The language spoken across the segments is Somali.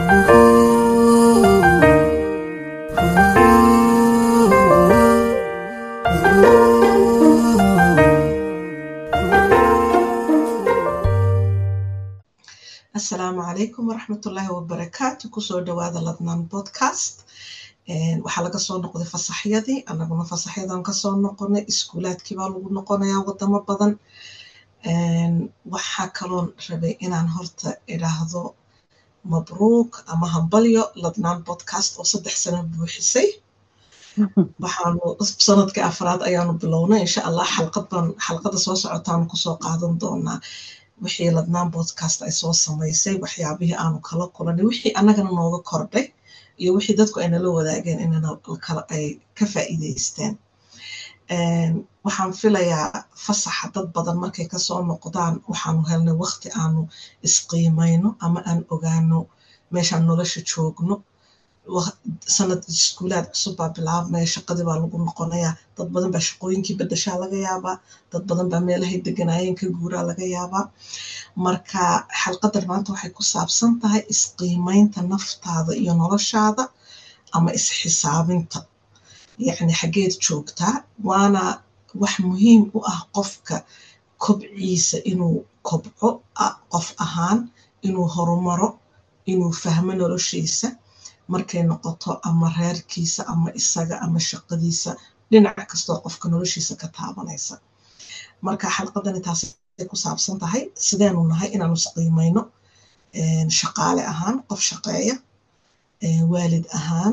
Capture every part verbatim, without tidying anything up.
السلام عليكم ورحمة الله وبركاته كسو دواذا لدنان بودكاست waxaa laga soo noqday fasaxyadii anaguna fasaxyadan ka soo noqonay iskuulaadkii baa lagu noqonayaa wadamo badan waxaa kaloon rabay inaan horta idhaahdo mabruuk ama hambalyo ladnaan podcast oo saddex sano buuxisay waxaanu sanadkii afraad ayaanu bilownay insha allah xalqadan xalqada soo socotaanu kusoo qaadan doonaa wixii ladnaan podcast ay soo samaysay waxyaabihii aanu kala kulanay wixii annagana nooga kordhay iyo wixii dadku ay nala wadaageen inana kala ay ka faa'iidaysteen waxaan filayaa fasaxa dad badan markay ka soo noqdaan waxaanu helnay waqti aanu isqiimayno ama aan ogaano meeshaan nolosha joogno sanad iskuulaad cusub baa bilaabmaya shaqadii baa lagu noqonayaa dad badan baa shaqooyinkii bedeshaa laga yaabaa dad badan baa meelahay deganaayeen ka guuraa laga yaabaa marka xalqadan maanta waxay ku saabsan tahay isqiimaynta naftaada iyo noloshaada ama isxisaabinta yacni xaggeed joogtaa waana wax muhiim u ah qofka kobciisa inuu kobco qof ahaan inuu horumaro inuu fahmo noloshiisa markay noqoto ama reerkiisa ama isaga ama shaqadiisa dhinac kastoo qofka noloshiisa ka taabanaysa marka xalqadani taas ay ku saabsan tahay sideenu nahay inaanu isqiimayno shaqaale ahaan qof shaqeeya waalid ahaan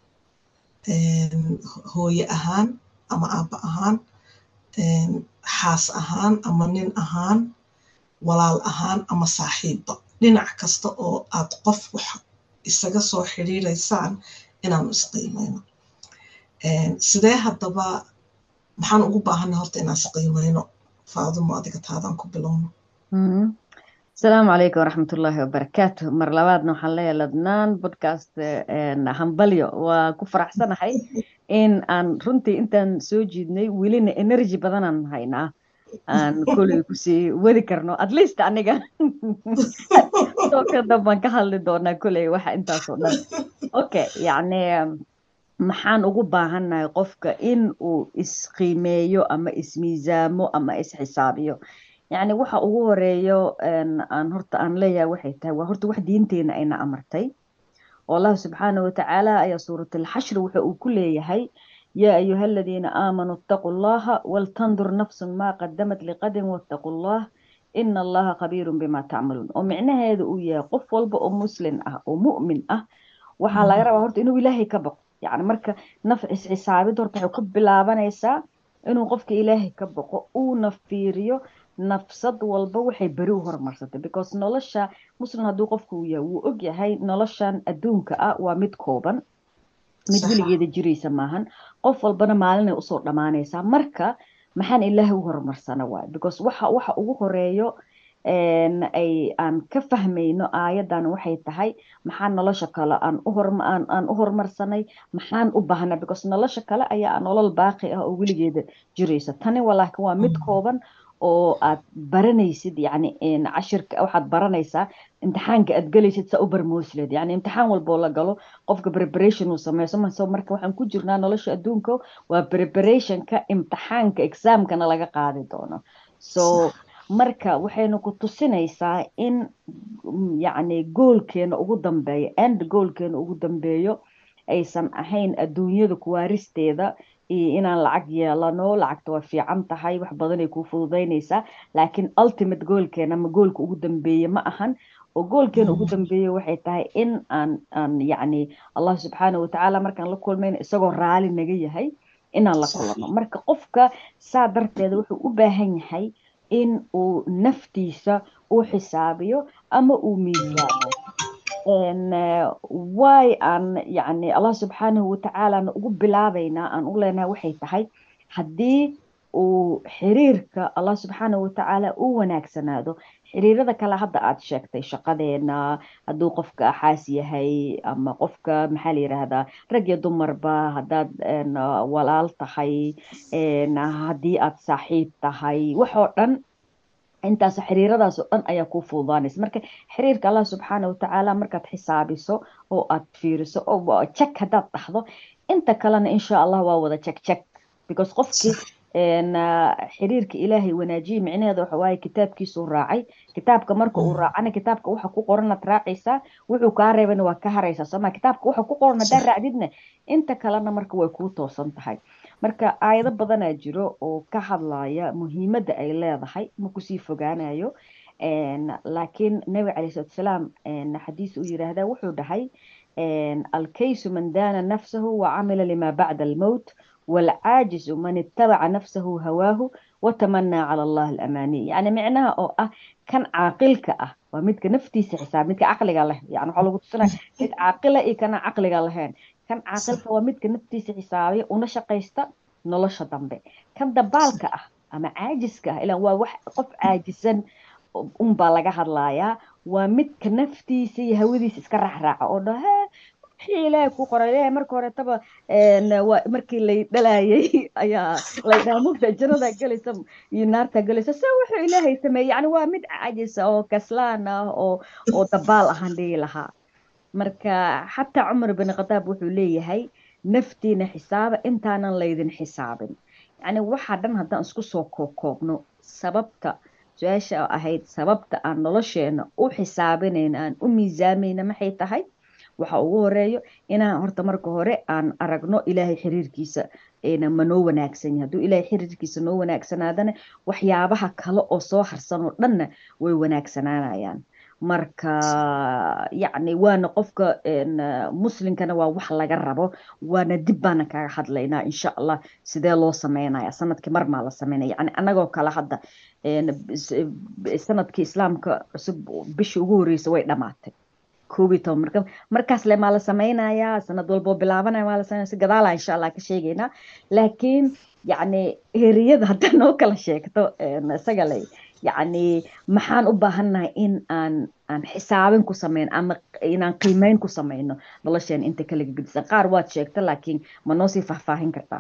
hooye ahaan ama aabba ahaan xaas ahaan ama nin ahaan walaal ahaan ama saaxiibba dhinac kasta oo aad qof wax isaga soo xiriiraysaan inaanu isqiimayno sidee haddaba maxaan ugu baahanay horta inaan isqiimayno faadumo adiga taadaan ku bilowno السلام عليكم ورحمة الله وبركاته مر لبادنا وحلية لدنان بودكاست همبليو وكفر أحسن حي إن أن رنتي أنت سوجدني ولين إنرجي بدنا هينا أن كل كسي وذكرنا at least أنيجا توكل دبنا كهل دونا كل واحد أنت صدق أوكي يعني maxaan ugu baahannahay qofka in uu isqiimeeyo ama ismiisaamo ama isxisaabiyo يعني waxa ugu horeeyo aan horta aan leeyahay waxay tahay waa horta wax diinteena ayna amartay oo Allah subhanahu wa ta'ala ayaa suuratul hashr waxa uu ku leeyahay ya ayyuhalladheena aamanu taqullaha wal tandur nafsun ma qaddamat liqadin wattaqullaha inna Allaha khabiirun bima ta'malun oo macnaheedu uu yahay qof walba oo muslim ah oo mu'min ah waxa laga rabaa horta inuu Ilaahay ka baqo يعني marka naf isxisaabid horta waxa ku bilaabanaysaa inuu qofka Ilaahay ka baqo uu nafiiriyo nafsad walba waxay bari u horumarsatay because nolosha muslim haduu qofku uu yahay uu og yahay noloshan adduunka ah waa mid kooban mid weligeeda jiraysa maahan qof walbana maalin ay u soo dhamaanaysaa marka maxaan Ilaahay u horumarsana waay because waxa waxa ugu horeeyo een ay aan ka fahmayno aayadan waxay tahay maxaan nolosha kale aan u hormaan aan u horumarsanay maxaan u baahnaa because nolosha kale ayaa nolol baaqi ah oo weligeeda jiraysa tani walaahi waa mid kooban oo aad baranaysid yani in cashirka waxaad baranaysaa imtixaanka aad galaysid sa u barmoosleed yani imtixaan walba la galo qofka preparation uu sameeyo soo marka waxaan ku jirnaa nolosha adduunka waa preparationka imtixaanka examkana laga qaadi doono so marka waxaynu ku tusinaysaa in yani goolkeena ugu dambeeyo end goolkeena ugu dambeeyo aysan ahayn adduunyada kuwaaristeeda inaan lacag yeelano lacagta waa fiican tahay wax badan ay ku fududeynaysaa laakiin ultimate goalkeena ma goolka ugu dambeeyo ma ahan oo goolkeena ugu dambeeyo waxay tahay in aan aan yani Allah subhanahu wa ta'ala markaan la kulmayno isagoo raali naga yahay inaan la kulano marka qofka saa darteeda wuxuu u baahan yahay in uu naftiisa u xisaabiyo ama uu miisaamo ان واي ان يعني الله سبحانه وتعالى ugu bilaabayna aan u leenahay waxay tahay hadii uu xiriirka Allah subhanahu wa ta'ala uu wanaagsanaado xiriirada kala hadda aad sheegtay shaqadeena haduu qofka xaas yahay ama qofka maxaa la yiraahdaa rag iyo dumarba hadaad walaal tahay hadii aad saaxiib tahay wax oo dhan intaas xiriiradaas oo dhan ayaa kuu fududaanaysa marka xiriirka allah subxaana watacaala markaad xisaabiso oo aad fiiriso oo check haddaad dhahdo inta kalena insha allah waa wada check check because qofkii صح xiriirka ilaahay wanaajiye micnaheeda waxa waaye kitaabkiisuu raacay kitaabka marka uu raacana kitaabka waxa ku qoranaad raacaysaa wuxuu kaa reebana waa ka haraysaa sooma kitaabka waxa ku qoran haddaa صح raacdidna inta kalena marka way kuu toosan tahay marka aayado badanaa jiro oo ka hadlaya muhiimadda ay leedahay ma kusii fogaanayo laakiin nabi calayhi salaatu wasalaam xadiis uu yiraahdaa wuxuu dhahay alkaysu man daana nafsahu wa camila lima bacda almowt والعاجز من اتبع نفسه هواه وتمنى على الله الأماني يعني معناها أو أه كان عاقلك أه ومدك نفتيس حساب مدك عقلك الله يعني حلو قلت سنة مد عاقلة إيه كان عقلك الله كان عاقلك ومدك نفتيس حسابي ونشقيستا نلش ضمبي كان دبالك أه أما عاجزك إلا هو واحد قف عاجزا أم بالغ هرلايا ومدك نفتيسي هوديس اسكرح راعة أوه ilaahay ku qoray marka hore taba markii la dhalayay ayaa la dhaamufta jannada galaysa iyo naarta galaysa sa wuxuu ilaahay sameeyay yani waa mid caajis oo kaslaan ah oo oo dabaal ahaan dhigi lahaa marka xataa Umar ibn Khattab wuxuu leeyahay naftiina xisaaba intaanan laydin xisaabin yani waxa dhan haddaan isku soo koobno sababta su'aasha ahayd sababta aan nolosheena u xisaabinayna aan u miisaamayna maxay tahay waxa ugu horeeyo inaan horta marka hore aan aragno ilaahay xiriirkiisa eena ma noo wanaagsan yahay hadduu ilaahay xiriirkiisa noo wanaagsanaadana waxyaabaha kale oo soo harsan oo dhanna way wanaagsanaanayaan marka yacni waana qofka muslimkana waa wax laga rabo waana dib baana kaga hadlaynaa insha allah sidee loo sameynaya sanadkii mar maa la sameynaya yani anagoo kale hadda sanadkii islaamka cusub bishii ugu horreysay way dhamaatay كوبيتو مركب مركز لما لا سمينا يا سنة دول بو بلعبنا ما لا سمينا سجدالة إن شاء الله كشيء لكن يعني هريد هذا نوكل شيء كتو سجلي يعني محن أبهنا إن أن أن حسابين كسمين أما إن أن قيمين كسمين والله شيء أنت كلك قد سقار وات شيء لكن ما نوصي فهفاهين كرتا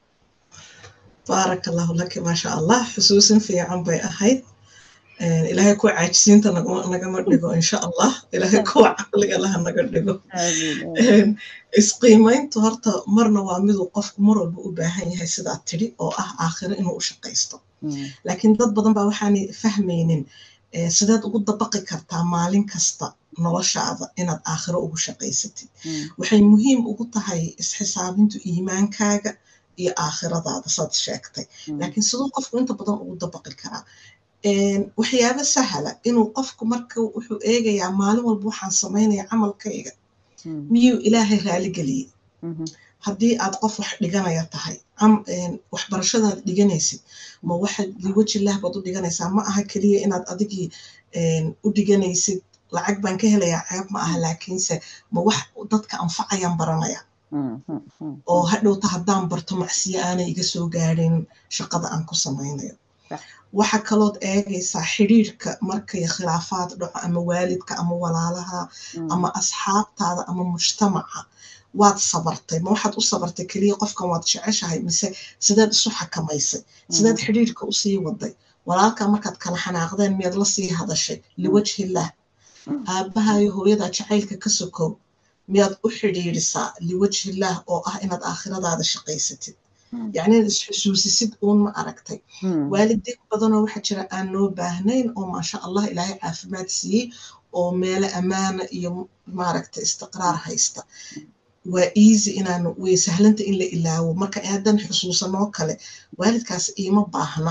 بارك الله لك ما شاء الله حسوس في عم بي أحد إلهي كو عاجزين نقدر دقو إن شاء الله إلهي كو عقلك الله نقدر دقو إسقيمين تهرت مرنا وعمدو قف مر بأباهين هاي سدات تري أو أه آخر إنه أشقيسته لكن ضد بدن بوحاني فهمينين سدات أقول دبقي كرتا مالين كستا نوشا هذا إن آخر أشقيستي وحي مهم أقول هاي إسحسابين تو إيمان كاجا إيه آخر هذا صد شاكتي لكن سدو قف وأنت بدن أقول دبقي كرا waxyaabo sahla inuu qofku marka wuxuu eegayaa maalin walba waxaan sameynaya camalkayga miyuu ilaahay raali geliyay haddii aad qof wax dhiganaya tahay waxbarashadaad dhiganaysid ma waxaad liwaji ilaah baad u dhiganaysaa ma aha keliya inaad adigii u dhiganaysid lacag baan ka helayaa ceeb ma aha laakiinse ma wax dadka anfacayaan baranaya oo hadhowta haddaan barto macsiyo aanay iga soo gaadhin shaqada aan ku sameynayo waxa kalood eegaysaa xiriirka markay khilaafaad dhaco ama waalidka ama walaalaha ama asxaabtaada ama mujtamaca waad sabartay ma waxaad u sabartay keliya qofkan waad jeceshahay mise sidaad isu xakamaysay sidaad xiriirka u sii waday walaalka markaad kala xanaaqdeen miyaad la sii hadashay liwajhillaah aabbahayo hooyada jacaylka ka sokow miyaad u xidhiirisaa liwajhillaah oo ah inaad aakhiradaada shaqaysatid يعني الحسوسيد أون ما أركتي والديك بدنا واحد شراء أنه باهنين أو ما شاء الله إلهي عافمات سي أو مال أمان يوم ما أركت استقرار هيستا وإيزي إن أنه ويسهلنت إلا إلا ومركا إعدان حسوسا نوكالي والد كاس إيما باهنا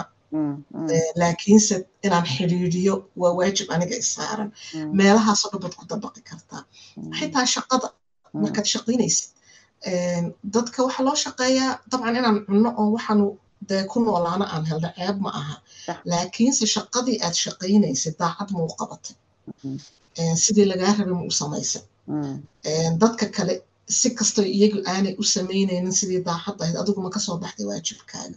لكن ست إن أن حريريو وواجب أنا جاي سارا مالها صدبت كتبقي كرتا حتى شقضة مركا تشقينيسي dadka waxa loo shaqeeyaa dabcan inaan cunno oo waxaanu dee ku noolaana aan helna ceeb ma aha laakiinse shaqadii aad shaqaynaysid daacad ma u qabatay sidii lagaa rabay ma u samaysay dadka kale si kastoo iyagu aanay u samaynaynin sidii daacad ahayd adigu ma kasoo baxday waajibkaaga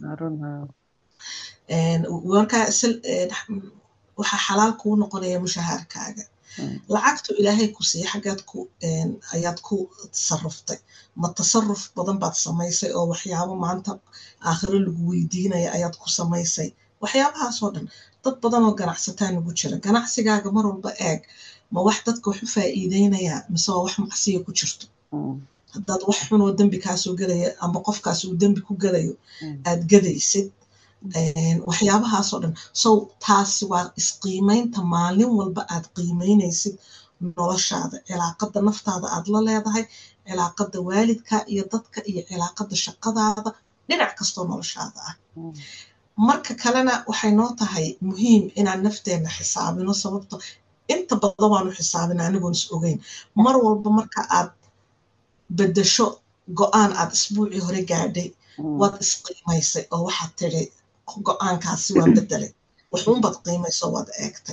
markaa waxaa xalaal kuu noqonaya mushahaarkaaga lacagtu ilaahay ku siiya xaggaad ku ayaad ku tasaruftay ma tasarruf badan baad samaysay oo waxyaabo maanta aakhiro lagu weydiinaya ayaad ku samaysay waxyaabahaasoo dhan dad badan oo ganacsataan ugu jira ganacsigaaga mar walba eeg ma wax dadka wax u faa'iideynayaa mise waa wax macsiya ku jirto haddaad wax xun oo dembi kaasoo gelaya ama qofkaas uu dembi ku gelayo aad gadaysid waxyaabahaasoo dhan so taasi waa isqiimaynta maalin walba aad qiimeynaysid noloshaada cilaaqada naftaada aad la leedahay cilaaqada waalidka iyo dadka iyo cilaaqada shaqadaada dhinac kastoo noloshaada ah marka kalena waxay noo tahay muhiim inaan nafteena xisaabino sababto inta badan waanu xisaabina anigoon is ogeyn mar walba marka aad bedesho go-aan aad isbuucii hore gaadhay waad isqiimaysay oo waxaad tiri go-aankaasi waan bedelay waxuunbaad qiimayso waad eegtay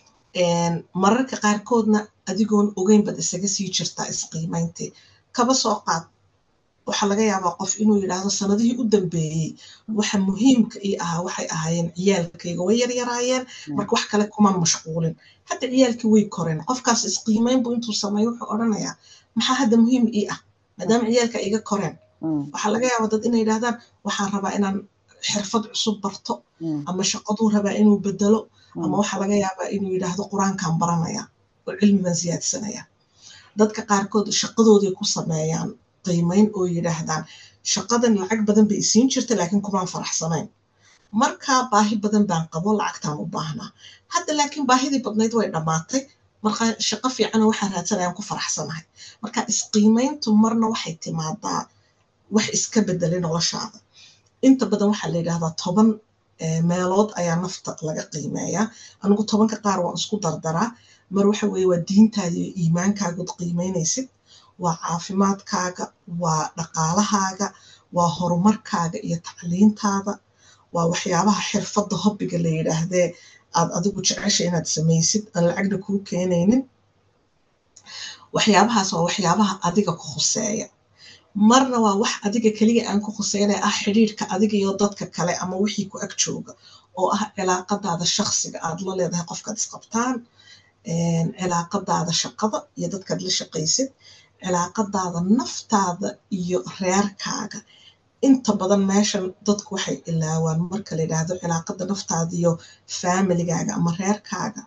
mararka qaarkoodna adigoon ogeyn baad isaga sii jirtaa isqiimayntii kaba soo qaad waxaa laga yaabaa qof inuu yidhaahdo sanadihii u dambeeyey waxa muhiimka ii ahaa waxay ahaayeen ciyaalkayga way yaryaraayeen marka wax kale kumaan mashquulin hadda ciyaalkii way koreen qofkaas isqiimayn buu intuu sameeyo wuxuu odhanayaa maxaa hadda muhiim ii ah maadaama ciyaalka iga koreen waxaa laga yaabaa dad inay yidhahdaan waxaan rabaa inaan xirfad cusub barto ama shaqaduu rabaa inuu bedelo ama waxaa laga yaabaa inuu yidhaahdo qur-aankaan baranaya oo cilmigan siyaadsanaya dadka qaarkood shaqadooday ku sameeyaan qiimayn oo yidhaahdaan shaqadan lacag badan bay isiin jirta laakiin kumaan faraxsanayn markaa baahi badan baan qabo lacagtaan u baahnaa hadda laakiin baahidii badnayd way dhammaatay markaa shaqo fiicana waxaan raadsanayaan ku faraxsanahay marka isqiimayntu marna waxay timaadaa wax iska bedelay noloshaada inta badan waxaa la yidhaahdaa toban meelood ayaa nafta laga qiimeeyaa anigu tobanka qaar waan isku dardaraa mar waxa weeye waa diintaada iyo iimaankaagood qiimeynaysid waa caafimaadkaaga waa dhaqaalahaaga waa horumarkaaga iyo tacliintaada waa waxyaabaha xirfadda hobbiga la yidhaahdee aad adigu jecesha inaad samaysid aan lacagna kuu keenaynin waxyaabahaas waa waxyaabaha adiga ku khuseeya marna waa wax adiga keliga aan ku khuseynaya ah xidhiirka adiga iyo dadka kale ama wixii ku ag jooga oo ah cilaaqadaada shakhsiga aad la leedahay qofkaad isqabtaan cilaaqadaada shaqada iyo dadkaad la shaqaysid cilaaqadaada naftaada iyo reerkaaga inta badan meeshan dadku waxay ilaawaan marka la yidhaahdo cilaaqada naftaada iyo familigaaga ama reerkaaga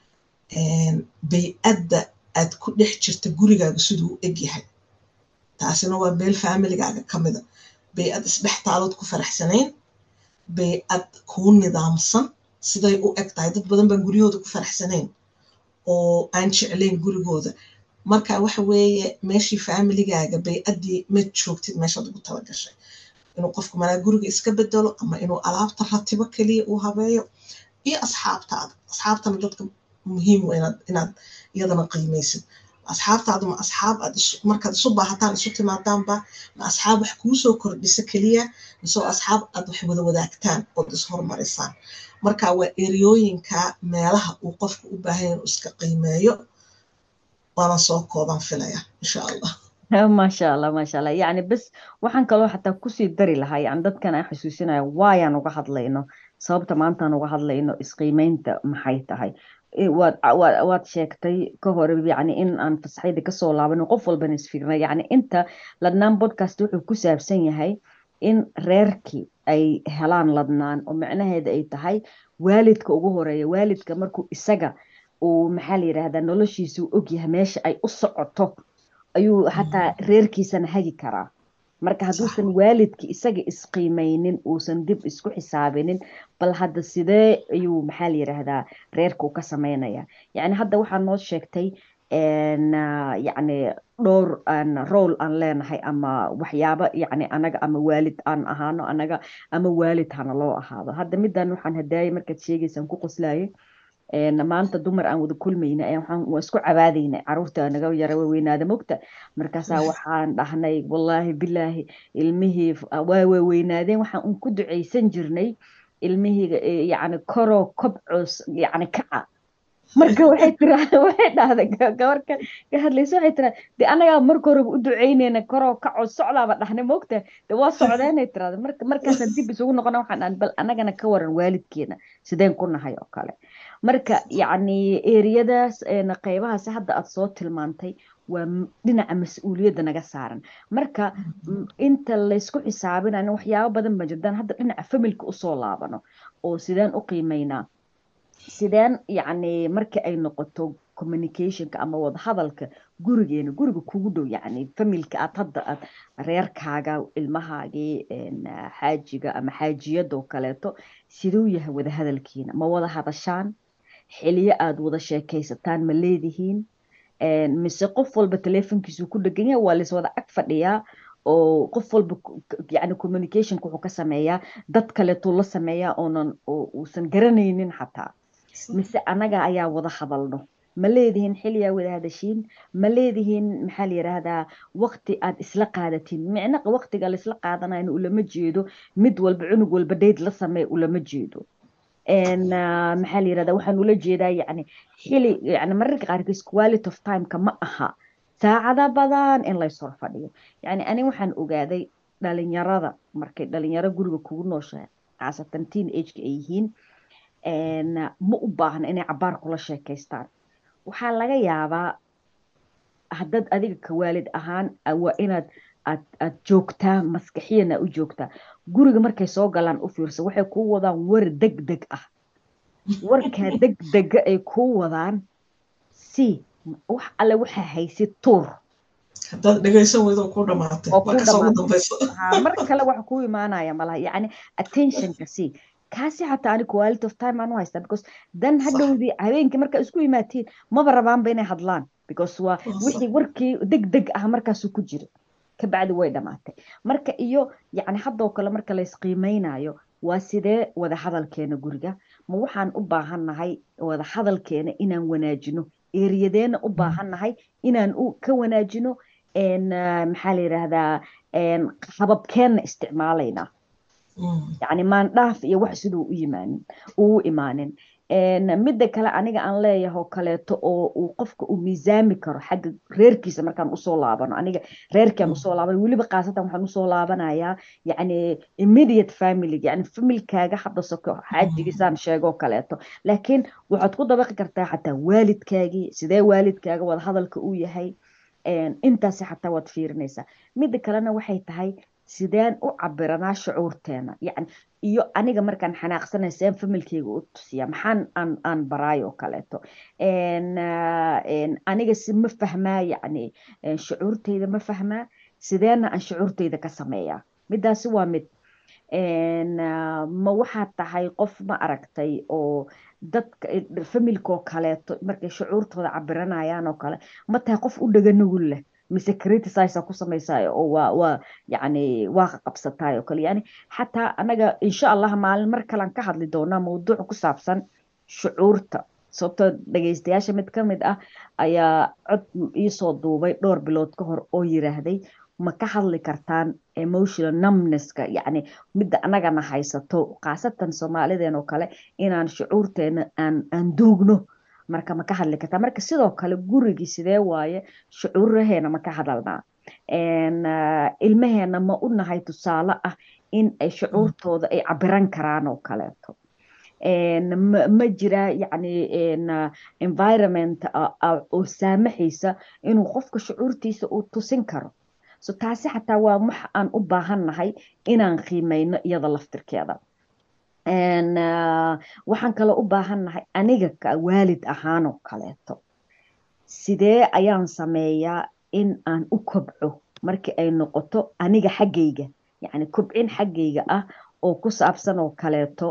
bay-adda aad ku dhex jirta gurigaaga siduu u egyahay taasina waa meel familigaaga ka mida bay-ad isdhex taalood ku faraxsanayn bay-ad kuu nidaamsan siday u eg tahay dad badan baan guryahooda ku faraxsanayn oo aan jeclayn gurigooda marka waxa weeye meeshii familigaaga bay-addii ma joogtid meeshaad ugu tala gashay inuu qofku malaa guriga iska bedelo ama inuu alaabta ratibo keliya uu habeeyo iyo asxaabtaada asxaabtana dadka muhiim inaad inaad iyadana qiimaysid asxaabtaadu ma asxaab aad markaad isu baahataan isu timaadaanba ma asxaab wax kuu soo kordhisa keliya mise asxaab aad wax wada wadaagtaan ood ishormarisaan marka waa eriyooyinka meelaha uu qofku u baahan inuu iska qiimeeyo waana soo kooban filaya insha allah maasha allah maasha allah yani bas waxaan kaloo xataa kusii dari lahaa yani dadkan aan xusuusinaya waayaan uga hadlayno sababta maantaan uga hadlayno isqiimeynta maxay tahay waad waad sheegtay ka hore yani in aan fasaxayda kasoo laabano qof walbana isfiirna yani inta ladnaan podcast wuxuu ku saabsan yahay in reerkii ay helaan ladnaan oo macnaheeda ay tahay waalidka ugu horeeya waalidka markuu isaga uu maxaa la yidhaahdaa noloshiisa uu ogyahay meesha ay u socoto ayuu xataa reerkiisana hagi karaa marka hadduusan waalidki isaga isqiimaynin uusan dib isku xisaabinin bal hadda sidee ayuu maxaa la yidhaahdaa reerka u ka sameynaya yani hadda waxaa noo sheegtay yani dhowr role aan leenahay ama waxyaabo yani anaga ama waalid aan ahaano anaga ama waalid hana loo ahaado hadda middan waxaan hadaayay markaad sheegaysaan ku qoslaayay maanta dumar aan wada kulmayna waa isku cabaadayna caruurta naga yara weynaada mogta markaasaa waxaan dhahnay wallaahi bilaahi ilmihii waa weynaadeen waxaan un ku ducaysan jirnay ilmihii yani koroo kobcoos yani kaca marka waxay tiraahdaa waxay dhahday gabarka ka hadlayso waxay tiraahdaa de anagaa marka horeba u ducaynayna koroo kaco socdaaba dhahnay moogta de waa socdeenay tiraahdaa marka markaasaan dib isugu noqona waxaan dhahan bal anagana ka waran waalidkeena sideen ku nahay oo kale marka yacni eriyadaas qaybahaas hadda aad soo tilmaantay waa dhinaca mas-uuliyadda naga saaran marka inta laysku xisaabinayo waxyaabo badan ma jirtaan hadda dhinaca familka usoo laabano oo sideen u qiimeynaa sideen yacni marka ay noqoto communicationka ama wada hadalka gurigeena guriga kugu dhow yacni familka aad hadda aad reerkaaga ilmahaagii xaajiga ama xaajiyadoo kaleeto siduu yahay wada hadalkiina ma wada hadashaan xiliyo aad wada sheekaysataan ma leedihiin mise qof walba telefonkiisu ku dhegan yahay waa lays wada ag fadhiyaa oo qof walba yani communicationka wuxuu ka sameeyaa dad kaleetuu la sameeyaa oonan uusan garanaynin xataa mise anaga ayaa wada hadalno ma leedihiin xiliyaa wada hadashiin ma leedihiin maxaa la yidhaahdaa waqti aad isla qaadatiin micna waqtiga la isla qaadanayna ulama jeedo mid walba cunug walba dheyd la sameeya ulama jeedo maxaa la yirahdaa waxaan ula jeedaa yani xili yani mararka qaarkiis quality of timeka ma aha saacada badan in lays hor fadhiyo yani ani waxaan ogaaday dhalinyarada markay dhalinyaro guriga kugu nooshahay khaasatan teen ageka ay yihiin ma u baahna inay cabaar kula sheekaystaan waxaa laga yaabaa haddaad adiga ka waalid ahaan waa inaad aad aad joogtaa maskaxiyana u joogtaa guriga markay soo galaan u fiirsa waxay kuu wadaan war deg deg ah warkaa deg dega ay kuu wadaan si wax alle waxaa haysid tuur haddaad dhegaysan weydo ku dhamaatay markaas ugu dambayso mar kale waxa kuu imaanaya malaha yacni attentionka si kaasi xataa ani quality of time aan u haystaa because dan hadhowdii habeenkii markaa isku imaatiin maba rabaanba inay hadlaan because waa wixii warkii deg deg ah markaasuu ku jira kabacdi way dhamaatay marka iyo yacni haddoo kale marka la isqiimeynayo waa sidee wada hadalkeena guriga ma waxaan u baahannahay wada hadalkeena inaan wanaajino eeriyadeena u baahannahay inaan ka wanaajino maxaa la yidhaahdaa hababkeenna isticmaalaynaa yacni maandhaaf iyo wax siduu u yimaanin uu imaanin midda kale aniga aan leeyahay oo kaleeto oo uu qofka uu miisaami karo xagga reerkiisa markaan usoo laabano aniga reerkaan usoo laabano weliba khaasatan waxaan usoo laabanayaa yacni immediate family yacni familkaaga hadda soko xaajigiisaan sheego kaleeto laakiin waxaad ku dabaqi kartaa xataa waalidkaagii sidee waalidkaaga wada hadalka uu yahay intaasi xataa waad fiirinaysaa midda kalena waxay tahay sideen u cabiranaa shucuurteena yani iyo aniga markaan xanaaqsanay seen familkeyga u tusiya maxaan aan aan baraayo kaleeto aniga si ma fahmaa yani shucuurteyda ma fahmaa sideena aan shucuurteyda ka sameeyaa midaasi waa mid ma waxaad tahay qof ma aragtay oo dadka familkoo kaleeto markay shucuurtooda cabiranayaan oo kale ma tahay qof u dhaga nugul leh mise criticize ku samaysayo oo waa waa yani waa qabsataay oo kale yani xataa anaga insha allah maalin mar kale aan ka hadli doonaa mawduuc ku saabsan shucuurta sababtoo dhagaystayaasha mid ka mid ah ayaa cod iisoo duubay dhowr bilood ka hor oo yiraahday ma ka hadli kartaan emotional numbnesska yani midda anagana haysato khaasatan soomaalideen oo kale inaan shucuurteena aan aan duugno marka ma ka hadli kartaa marka sidoo kale gurigii sidee waaye shucuuraheena ma ka hadalnaa ilmaheena ma u nahay tusaale ah in ay shucuurtooda ay cabiran karaan oo kaleeto ma jira yani environment oo saamaxaysa inuu qofka shucuurtiisa uu tusin karo so taasi xataa waa wax aan u baahannahay inaan qiimeyno iyada laftirkeeda waxaan kaloo u baahannahay aniga ka waalid ahaanoo kaleeto sidee ayaan sameeyaa in aan u kobco markii ay noqoto aniga xaggayga yani kobcin xaggayga ah oo ku saabsan oo kaleeto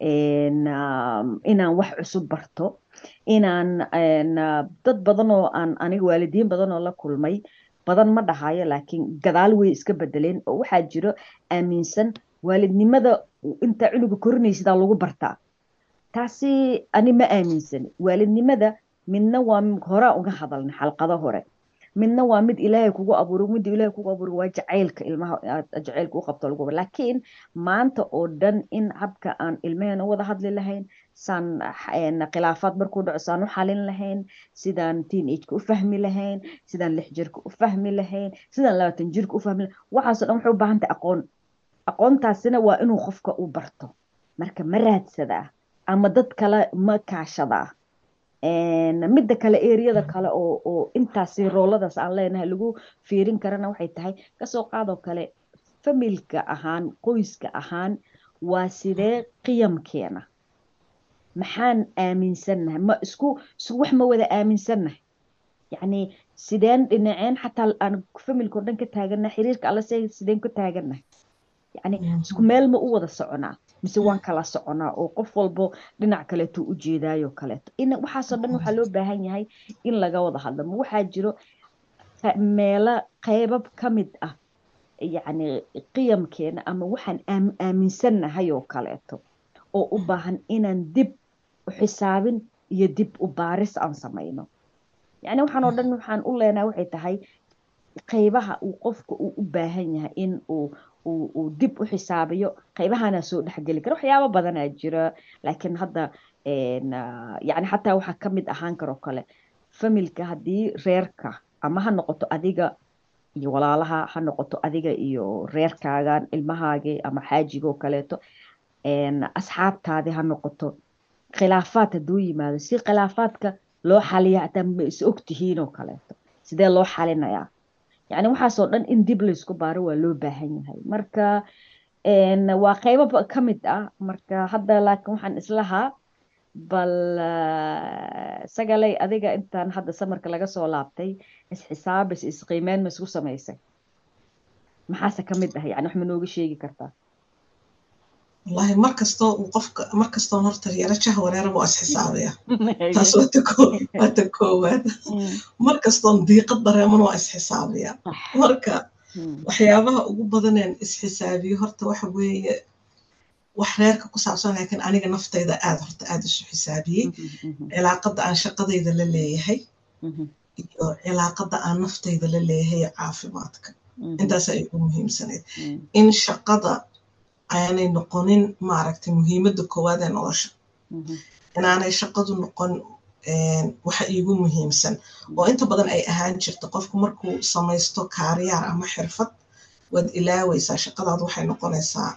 inaan wax cusub barto inaan dad badan oo aan aniga waalidiin badan oo la kulmay badan ma dhahayo laakiin gadaal way iska bedeleen oo waxaa jiro aaminsan waalidnimada inta cunuga korinaysidaa lagu bartaa taasi ani ma aaminsani waalidnimada midna waa horaa uga hadalna xalqado hore midna waa mid ilaahay kugu abuuray mid ilaahay kugu abuuray waa jacaylka ilmaha jacaylka u qabto lagu laakiin maanta oo dhan in habka aan ilmaheena wada hadli lahayn saan khilaafaad markuu dhaco saan u xalin lahayn sidaan teenage-ka u fahmi lahayn sidaan lix jirka u fahmi lahayn sidaan labaatan jirka u fahmi lahayn waxaasoo dhan waxay u baahan tahay aqoon aqoontaasina waa inuu qofka u barto marka ma raadsadaa ama dad kale ma kaashadaa midda kale eriyada kale oo oo intaasi rooladaas aan leenahay lagu fiirin karana waxay tahay kasoo qaadoo kale familka ahaan qoyska ahaan waa sidee qiyamkeena maxaan aaminsannahay ma isku isku wax ma wada aaminsannahay yacni sideen dhinaceen xataa aan familka oo dhan ka taagannahay xiriirka alla se sideen ku taagannahay yacni isku meel ma u wada soconaa mise waan kala soconaa oo qof walbo dhinac kaleeto u jeedaayo kaleeto in waxaasoo dhan waxaa loo baahan yahay in laga wada hadlo ma waxaa jiro meelo qaybab ka mid ah yacni qiyamkeena ama waxaan aaminsannahay oo kaleeto oo u baahan inaan dib u xisaabin iyo dib u baaris aan samayno yacni waxaan oo dhan waxaan u leenahay waxay tahay qaybaha uu qofka uu u baahan yahay in uu uu dib u xisaabiyo qaybahana soo dhexgeli kara waxyaabo badanaa jira laakiin hadda yacni xataa waxaa ka mid ahaan karoo kale familka haddii reerka ama ha noqoto adiga iyo walaalaha ha noqoto adiga iyo reerkaagan ilmahaagii ama xaajigoo kaleeto asxaabtaadii ha noqoto khilaafaad hadduu yimaado si khilaafaadka loo xaliya hataa ma is og tihiinoo kaleeto sidee loo xalinayaa yacni waxaasoo dhan in dib laysku baaro waa loo baahan yahay marka waa qaybo ka mid ah marka hadda laakiin waxaan islahaa bal sagalay adiga intaan hadda samarka laga soo laabtay isxisaabis isqiimeyn ma isku samaysay maxaase ka mid ah yani wax ma nooga sheegi kartaa wallahi mar kastoo uu qofka mar kastoo horta yara jah wareera waa isxisaabaya taas waa ta koo waa ta koowaad mar kastoo diiqad dareeman waa isxisaabaya marka waxyaabaha ugu badaneen isxisaabiyo horta waxa weeye wax reerka ku saabsan laakiin aniga naftayda aad horta aad isu xisaabiyey cilaaqada aan shaqadayda la leeyahay iyo cilaaqada aan naftayda la leeyahay caafimaadka intaas ay ugu muhiimsaneyd in shaqada aanay noqonin maaragtay muhiimadda koowaad ee nolosha inaanay shaqadu noqon waxa iigu muhiimsan oo inta badan ay ahaan jirto qofku markuu samaysto kaariyaar ama xirfad waad ilaawaysaa shaqadaadu waxay noqonaysaa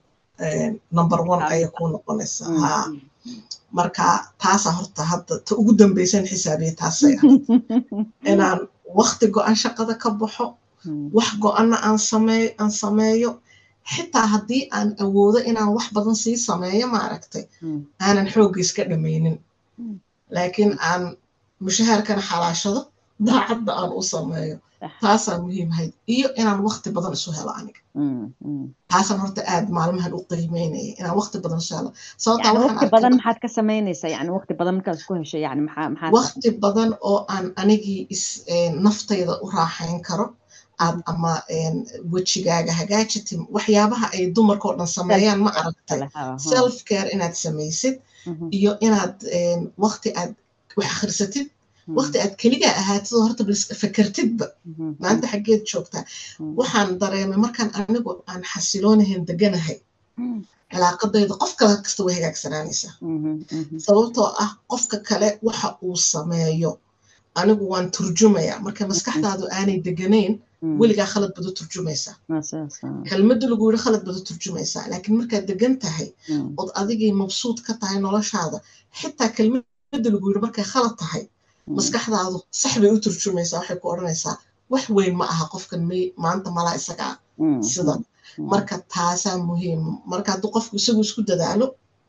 number one ayay kuu noqonaysaa haa marka taasaa horta hadda ta ugu dambaysan xisaabiye taasay ahayd inaan waqti go-an shaqada ka baxo wax go-anna aan sameeyo aan sameeyo xitaa haddii aan awoodo inaan wax badan sii sameeyo maaragtay aanan xoogga iska dhamaynin laakiin aan mushahaarkana xalaashado daacadda aan u sameeyo taasaa muhiimhayd iyo inaan waqti badan isu helo aniga taasaan horta aad maalmahan u qiimeynaya inaan waqti badan isu helo sababtaa waqti badan maxaad ka samaynaysaa yani waqti badan markaad isku hesho yani maxaa maxaa waqti badan oo aan anigii is naftayda u raaxayn karo aad ama wejigaaga hagaajiti waxyaabaha ay dumarkao dhan sameeyaan ma aragtay self care inaad samaysid iyo inaad waqti aad wax akhrisatid waqti aad keligaa ahaatid oo horta bal fakertidba maanta xaggeed joogtaa waxaan dareemay markaan anigu aan xasiloonahayn deganahay cilaaqadayda qof kale kasta way hagaagsanaanaysaa sababtoo ah qofka kale waxa uu sameeyo anigu waan turjumaya marka maskaxdaadu aanay deganayn weligaa khalad badu turjumaysaa kelmadda lagu yidhi khalad badu turjumaysaa laakiin markaad degan tahay ood adigii mabsuud ka tahay noloshaada xitaa kelmadda lagu yidhi markay khalad tahay maskaxdaadu sax bay u turjumaysaa waxay ku odhanaysaa wax weyn ma aha qofkan may maanta malaa isagaa sidan marka taasaa muhiim marka hadduu qofku isagu isku dadaalo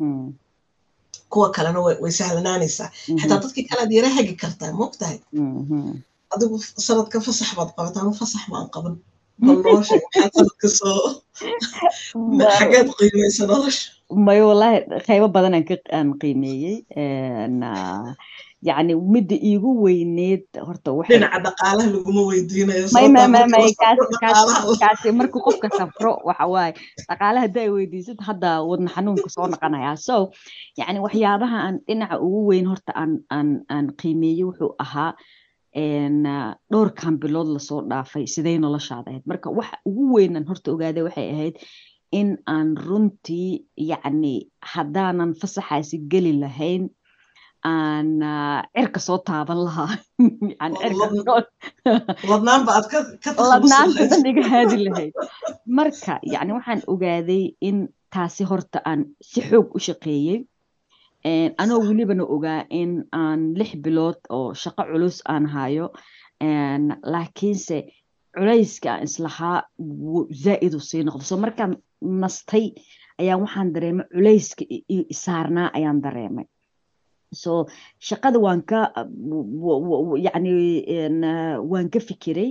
kuwa kalena way sahlanaanaysaa xitaa dadkii kale ad yara hagi kartaa moogtahay adigu sanadka fasax baad qabataa ma fasax baan qaban bal nolosha maxaad sanadka soo xageed qiimaysa nolosha mayo wallahi qaybo badan aan ka aan qiimeeyey يعني مد إيجو وينيد هرتو واحد دين عدا قاله لو مو ويدينايو ما ما ما ما كاس كاس كاس مركو قفكا سفرو وحواي قاله هدا ويديسد هدا ودن حنون كسو نقنايا سو يعني waxyaabaha aan dhinaca ugu weyn horta aan aan aan qiimeeyo wuxuu ahaa een dhowr kan bilood la soo dhaafay sidee noloshaada ahayd marka waxa ugu weyn aan horta ogaaday waxay ahayd in aan runtii yani hadaanan fasaxaasi gali lahayn aan cirka soo taaban lahaa yani cirka wadnaan baad ka ka wadnaan badan iga haadi lahayd marka yani waxaan ogaaday in taasi horta aan si xoog u shaqeeyay een anoo welibana ogaa in aan lix bilood oo shaqo culus aan hayo een laakiinse culayska aan islahaa zaa'id u sii noqdo soo markaan nastay ayaan waxaan dareemay culayska isaarnaa ayaan dareemay so shaqada waan ka yani waan ka fikiray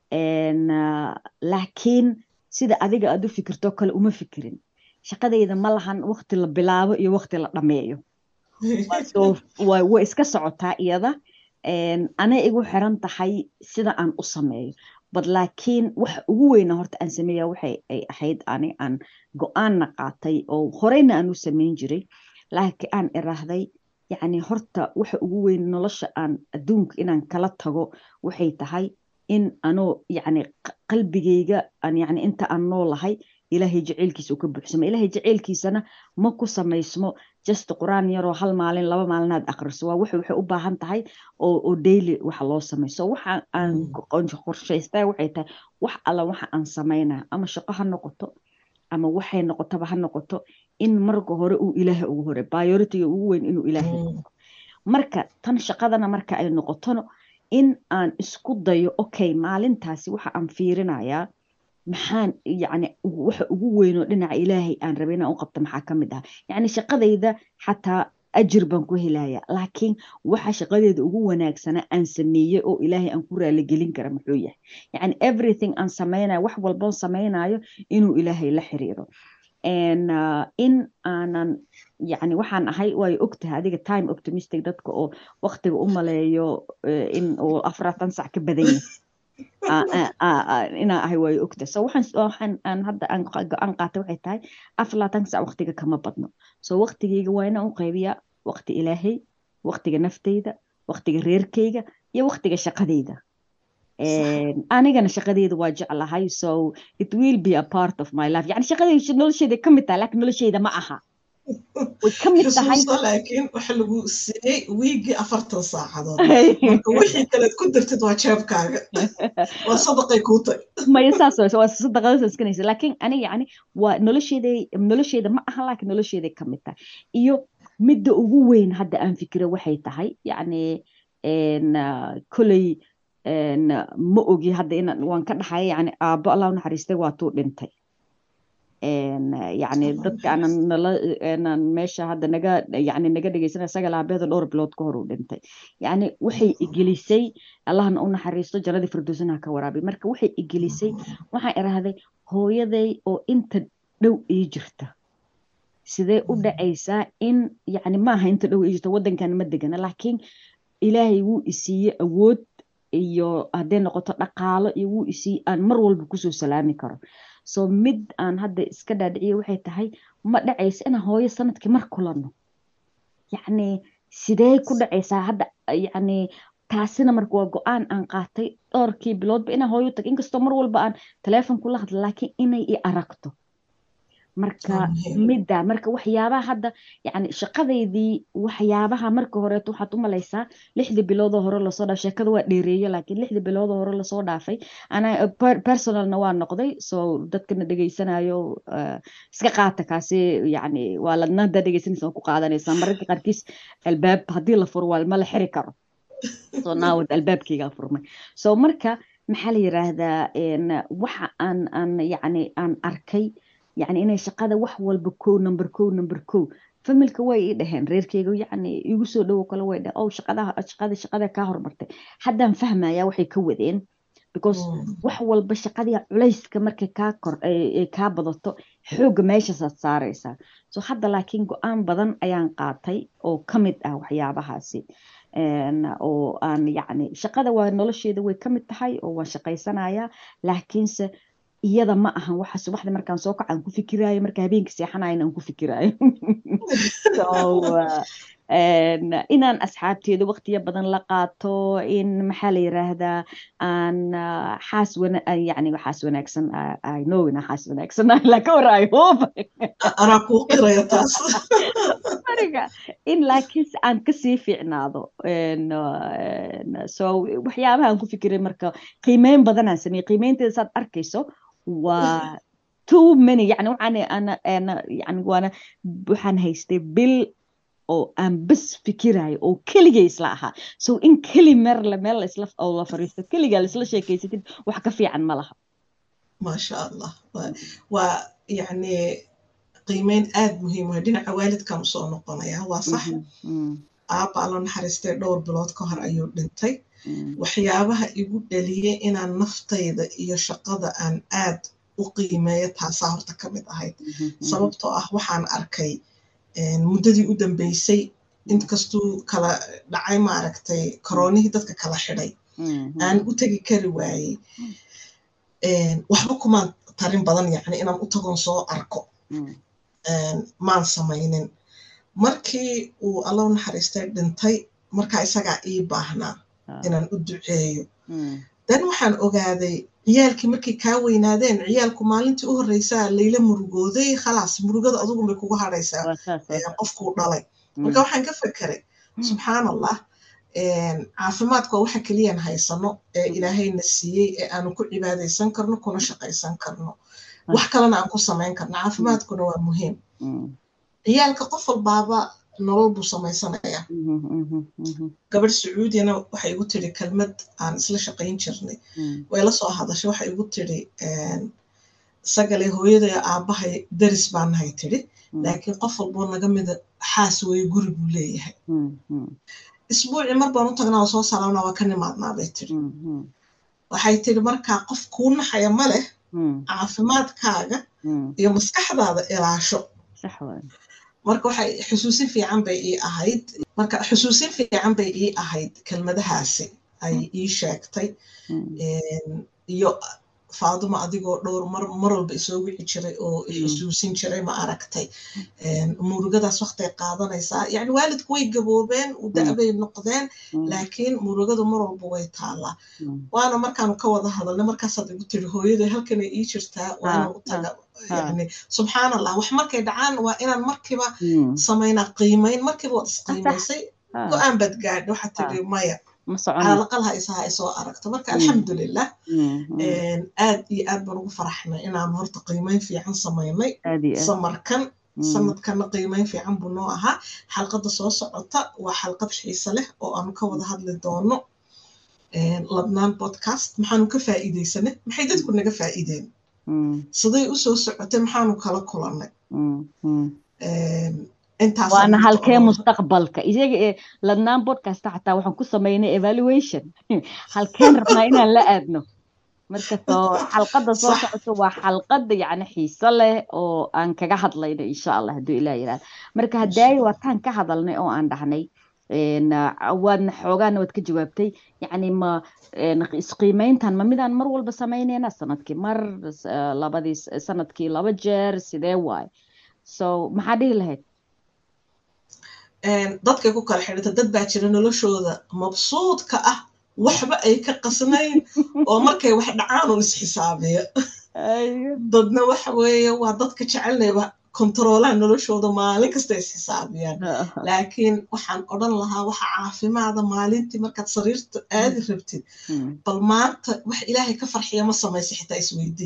laakiin sida adiga aad u fikirto kale uma fikirin shaqadayda ma lahan waqti la bilaabo iyo waqti la dhameeyo so way iska socotaa iyada anay igu xiran tahay sida aan u sameeyo bad laakiin waxa ugu weyna horta aan sameeyaa waxay ay ahayd ani aan go-aanna qaatay oo horeyna aan u samayn jiray laakiin aan iraahday yacni horta waxa ugu weyn nolosha aan adduunka inaan kala tago waxay tahay in anoo yacni qalbigayga aan yacni inta aan noolahay ilaahay jaceylkiisa uu ka buuxsamo ilaahay jaceylkiisana ma ku samaysmo just quraan yaroo hal maalin laba maalinaad akhriso waa waxay waxay u baahan tahay oo oo daily waxa loo sameeyo so waxa aan qorshaystay waxay tahay wax alla waxa aan sameynaa ama shaqo ha noqoto ama waxay noqotaba ha noqoto in marka hore uu ilaahay ugu hore priority ugu weyn inuu ilaahay marka tan shaqadana marka ay noqotono in aan isku dayo okay maalintaasi waxa aan fiirinayaa maxaan yacni waxa ugu weyn oo dhinaca ilaahay aan rabay inaan u qabto maxaa ka mid ah yacni shaqadayda xataa ajir baan ku helaya laakiin waxa shaqadeeda ugu wanaagsana aan sameeyey oo ilaahay aan ku raali gelin kara muxuu yahay yacni everything aan sameynayo wax walbo sameynayo inuu ilaahay la xiriiro and uh, in aanan yacni waxaan ahay way ogtahay adiga time optimistic dadka oo waqtiga u maleeyo in oo afartan sac ka badan yahay inaa ahay way ogtahay so waxaan waxaan aan hadda aan go-aan qaatay waxay tahay afartan sac waqtiga kama badno so waqtigayga waa inaan u qaybiyaa waqti ilaahay waqtiga naftayda waqtiga reerkayga iyo waqtiga shaqadayda anigana shaqadayda waa jeclahay so it will be a part of my life yani shaqadayda noloshayda ka mid tahay laakiin noloshayda ma aha way ka mid tahay laakiin waxa lagu siiyey wiigii afartan saacadood marka wixii kale ku dirtid waa jeebkaaga waa sadaqay kuu tahay maya saas waa sadaqada iskanaysa laakiin aniga yani waa noloshayda noloshayda ma aha laakiin noloshayda ka mid tahay iyo midda ugu weyn hadda aan fikiro waxay tahay yani koley ma ogi hadda in waan ka dhaxay yani aabbo allah u naxariistay waa tuu dhintay yani dadka aanan nala aanan meesha hadda naga yani naga dhageysanay isaga laabeeda dhowr bilood ka hor uu dhintay yani waxay igilisay allahna u naxariisto jannadii firdawsina ka waraabi marka waxay igilisay waxaan iraahday hooyaday oo inta dhow ii jirta sidee u dhacaysaa in yani maaha inta dhow ii jirta waddankan ma degana laakiin ilaahay wuu isiiyey awood iyo hadday noqoto dhaqaalo iyo wuu isiiyey aan mar walba kusoo salaami karo so mid aan hadda iska dhaadhiciyo waxay tahay ma dhacaysa inaan hooyo sanadkii mar kulano yacni sidee ku dhacaysaa hadda yacni taasina marka waa go-aan aan qaatay dhowrkii biloodba inaan hooyo tag inkastoo mar walba aan teleefon kula hadla laakiin inay i aragto marka midda marka waxyaabaha hadda yani shaqadaydii waxyaabaha marka horeeto waxaad u malaysaa lixdii biloodoo hore lasoo dhaafay sheekada waa dheereeye laakiin lixdii biloodoo hore lasoo dhaafay ana personalna waa noqday so dadkana dhegeysanayo iska qaata kaasi yani waa ladna hadda dhegeysanaysa ku qaadanaysaa mararka qaarkiis albaab haddii la furo waa ma la xiri karo so naawad albaabkaygaa furmay so marka maxaa la yiraahdaa waxa aan aan yani aan arkay يعني إني شقادة وح والبكو نمبر كو نمبر كو فملك واي دهن ريركيجو يعني يقصوا دو كلا واي ده أو شقادة شقادة شقادة كهر مرتة حدا فهمه يا وحي كودين because وح والبشقادة ليس كمرك كاكر كابضته حوج ماشي صاريسا so حدا لكن جو أن بدن أيان قاطي أو كمد أو حيابها سي أو أن يعني شقادة ونولشي ده وكمد تحي أو شقي سنايا لكن س iyada ma ahan waxa subaxda markaan soo kacan ku fikiraayo marka habeenkii seexanayna aan ku fikiraayo so inaan asxaabteeda waqtiyo badan la qaato in maxaa la yiraahdaa aan xaas wana yani xaas wanaagsan I know ina xaas wanaagsan la ka waraayo ana ku qiraya taas marka in laakiin aan ka sii fiicnaado so waxyaabaha aan ku fikiray marka qiimeyn badan aan sameeyay qiimeynteeda saad arkayso waa too many يعني أنا أنا أنا يعني وأنا بحن هيستي بال أو أم بس فكرة أو كل جي إصلاحها so إن كل مرة لما الله إصلاح أو الله فريسة كل جال إصلاح شيء كيسيتين وحكى في عن ملها ما شاء الله ويعني قيمين آد مهمة دين عوالد كم صار نقطة هو صح aabba alla naxariistay dhowr bilood ka hor ayuu dhintay waxyaabaha igu dhaliyay inaan naftayda iyo shaqada aan aad u qiimeeyo taasaa horta ka mid ahayd sababtoo ah waxaan arkay muddadii u dambeysay inkastuu kala dhacay maaragtay koroonihii dadka kala xidhay aan u tegi kari waayey waxba kumaan tarin badan yacni inaan u tagon soo arko maan samaynin markii uu alla u naxariistay dhintay markaa isagaa ii baahnaa inaan u duceeyo dan waxaan ogaaday ciyaalkii markay kaa weynaadeen ciyaalku maalintii u horreysaa layla murugooday khalaas murugada adugu bay kugu hadhaysaa qofkuu dhalay marka waxaan ka fekeray subxaan allah caafimaadku waa waxa keliyaan haysano ee ilaahayna siiyey ee aanu ku cibaadaysan karno kuna shaqaysan karno wax kalena aan ku samayn karno caafimaadkuna waa muhiim ciyaalka qof walbaaba nolol buu samaysanaya gabadh sacuudiyana waxay igu tiri kelmad aan isla shaqayn jirnay way la soo hadashay waxay igu tiri sagale hooyaday aabbahay daris baan nahay tiri laakiin qof walboo naga mida xaas weeye guri buu leeyahay isbuucii mar baan u tagnaa oo soo salaamnaa waa ka nimaadnaa bay tiri waxay tiri markaa qof kuu naxaya ma leh caafimaadkaaga iyo maskaxdaada ilaasho marka waxay xusuusin fiican bay ii ahayd marka xusuusin fiican bay ii ahayd kelmadahaasi ay ii sheegtay iyo faaduma adigoo dhowr mar mar walba isoo wici jiray oo xusuusin jiray ma aragtay murugadaas waqtay qaadanaysaa yani waalidku way gaboobeen u da'bay noqdeen laakiin murugadu mar walba way taallaa waana markaanu ka wada hadalnay markaasaad igu tiri hooyaday halkanay ii jirtaa waana u taga يعني سبحان الله وح مركي دعان وإنا مركبة سمينا قيمين مركبة وتسقيميسي وأن بدقاعد وحتى مايا على الأقل هاي ساها إسوا أركت مركا الحمد لله آد إي آد بنو فرحنا إنا مهرت قيمين في عن سميني سمر كان سمت كان قيمين في عن بنوها حلقة صوص عطا وحلقة حيسة له وأنا كوض هاد للدونو لبنان بودكاست محانو كفائدي سنة محيدت كنا كفائدين siday u soo socotay maxaanu kala kulannay waana halkee mustaqbalka iyaga ee ladnaan podcast xataa waxaan ku sameynay evaluation halkeen rabnaa inaan la aadno marka soo xalqada soo socoto waa xalqada yani xiiso leh oo aan kaga hadlayno insha allah hadduu ilaa yiraahdo marka hadaayo waataan ka hadalnay oo aan dhahnay waadna xoogaana waad ka jawaabtay yani ma isqiimeyntan ma midaan mar walba samaynayna sanadkii mar labadii sanadkii laba jeer sidee waay so maxaa dhihi lahayd dadkay ku kala xidhata dad baa jira noloshooda mabsuudka ah waxba ay ka qasnayn oo markay wax dhacaan un isxisaabiya dadna waxa weeye waa dadka jecelnayba kontaroolaan noloshooda maalin kasta is xisaabiyaan laakiin waxaan odhan lahaa waxa caafimaada maalintii markaad sariirta aadi rabtid bal maanta wax ilaahay ka farxiya ma samaysa xitaa isweydii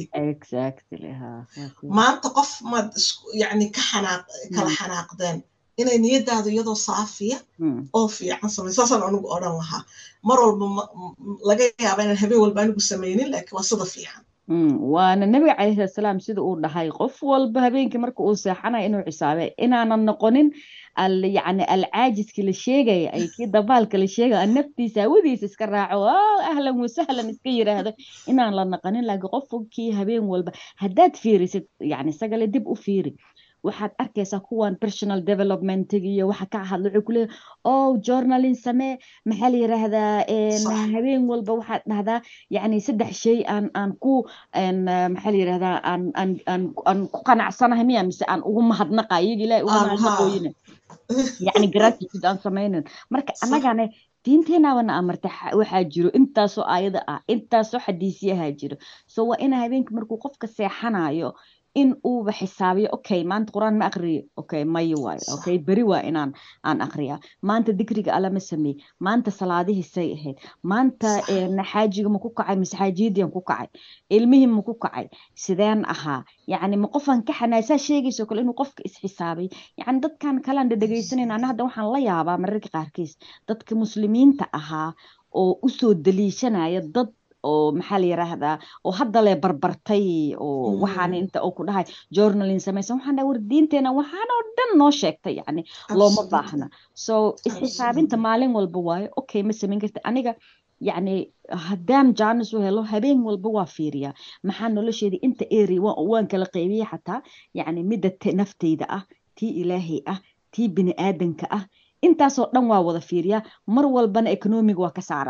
maanta qof maad yani ka xanaaq kala xanaaqdeen inay niyadaadu iyadoo saafiya oo fiican samaysa saasaan anigu odhan lahaa mar walba laga yaaba inaan habeen walba anigu samaynin laakiin waa sida fiican waana nabiga calayhi salaam sida uu dhahay qof walba habeenkii marka uu seexanayo inuu xisaabay inaanan noqonin al yani alcaajiski la sheegaya ay kii dabaalka la sheegaya naftiisa hawadiisa iska raaco ahlan wasahlan iska yiraahdo inaan la naqanin laakiin qofkii habeen walba haddaad fiirisid yani sagale dib u fiiri waxaad arkaysaa kuwan personal development iyo waxa ka hadla wuxuu ku leeyahay oo journaling samee maxaa la yiraahdaa habeen walba waxaad dhahdaa yani saddex shay aan aan ku maxaa la yiraahdaa aan aan aan ku qanacsanahay miya mise aan ugu mahadnaqayo ilaahay ugu mahadnaqooyina yani gratitude aan sameynin marka annagana diinteena wana amarta waxaa jiro intaasoo aayada ah intaasoo xadiisiyaha jiro so waa ina habeenkii markuu qofka seexanayo in uu xisaabiyo okay maanta quraan ma aqriyo okay may waay okay bari waa inaan aan aqriya maanta dhikriga alla ma sameey maanta salaadihi say ahayd maanta ee xaajiga ma ku kacay masxaajidiyan ku kacay ilmihii ma ku kacay sideen ahaa yani ma qofan ka xanaasa sheegayso kale inuu qofka is xisaabay yani dadkan kala dhageysanayna ana hadda waxaan la yaabaa mararka qaarkiis dadka muslimiinta ahaa oo u soo daliishanaya dad oo maxaa la yiraahdaa oo hadda le barbartay oo waxaan inta oo ku dhahay journaling samaysan waxaan dhahay war diinteena waxaan oo dhan noo sheegtay yani looma baahna so isxisaabinta maalin walba waayo okay ma samayn karta aniga يعني هدام جانس وهلو هبين والبوا فيريا محن ولا شيء أنت إيري وان كلا قيبية حتى يعني مدة نفتي ده تي إلهي أه تي بني آدم كأه أنت صوت نوا وذا فيريا مر والبنا إقنومي وكسارة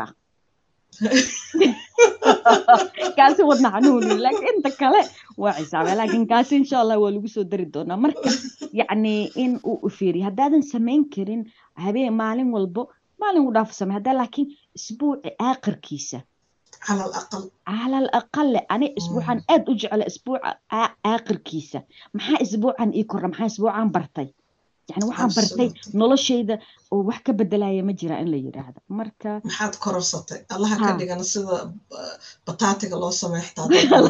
كاسي ودنا عنوني لكن أنت كلا وعسى لكن كاسي إن شاء الله ولوسو دردونا مركز يعني إن وفيري هدادن سمين كرين هبين مالين والبو مالين وداف سمي هذا لكن أسبوع آخر كيسة على الأقل على الأقل أنا أسبوعا أد أجعل أسبوع آخر كيسة محا أسبوعا إيكور محا أسبوعا برتي يعني وحان برتي نولا شيء ده وحكا بدلايا مجرى إن لي هذا مركا محاد كورساتي الله كدغ أنا سيدا بطاطيga loo sameeyay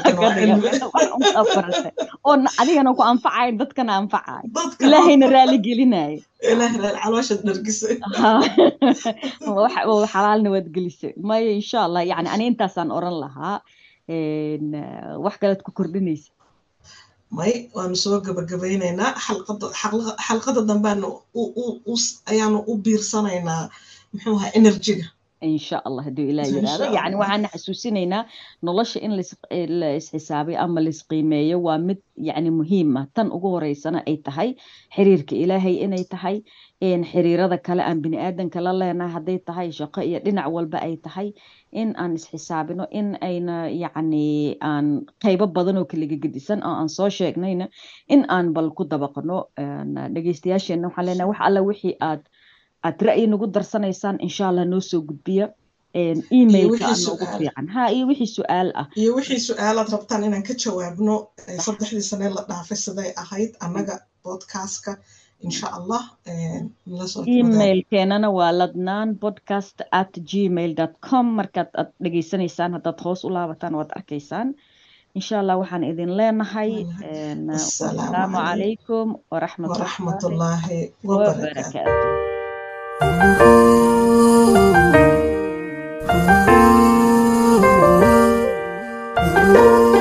oo adigana ku anfacay dadkana anfacay ilaahayna raali gelinay ilaahayna caloosha dhargisay waxa oo xalaalna wad gelisay ma insha Allah yani ani intaasan oran lahaa in wax kale ku kordhinaysa may waan soo gabagabeynayna xalqada xalqada dambeena u ayaanu u biirsanaynaa muxuu ahaa energy إن شاء الله هدو إلى يرادا يعني وعنا حسوسينينا نلش إن الحسابي أما القيمية ومد يعني مهمة تن أقوري سنة أي تهي حريرك إلهي إن أي تهي إن حرير هذا كلا أن بني آدم كلا الله أنا هدي تهي شقية لنا أول بأي تهي إن أن حسابنا إن أين يعني أن قيبة بدنو كل جديسن أن صاشيك نينا إن أن بالقدة بقنو نجستياش إنه حلنا وح على وحي آد أترأي نقول درسانيسان إن شاء الله نوسو قدبيا إيميل كأنه قدبي عنها إيه وحي سؤال أه إيه وحي سؤال ربطان إنك كتشوابنو صدح لي سنة لقناها في السداي أهيد أماغا بودكاستك إن شاء الله إيميل كاننا ولدنان بودكاست at gmail dot com مركات لقيسانيسان هذا تخص أولابتان وتأكيسان إن شاء الله وحن إذن لنا هاي السلام عليكم ورحمة, ورحمة الله وبركاته, وبركاته.